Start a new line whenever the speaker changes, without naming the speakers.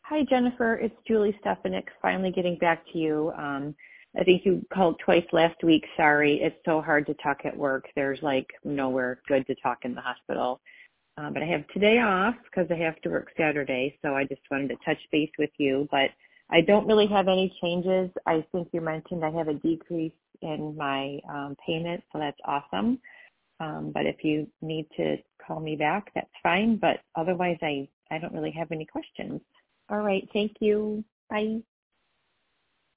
Hi, Jennifer. It's Julie Stefanik, finally getting back to you. I think you called twice last week. Sorry, it's so hard to talk at work. There's like nowhere good to talk in the hospital. But I have today off because I have to work Saturday, so I just wanted to touch base with you. But I don't really have any changes. I think you mentioned I have a decrease in my payment, so that's awesome. But if you need to call me back, that's fine. But otherwise, I don't really have any questions. All right. Thank you. Bye.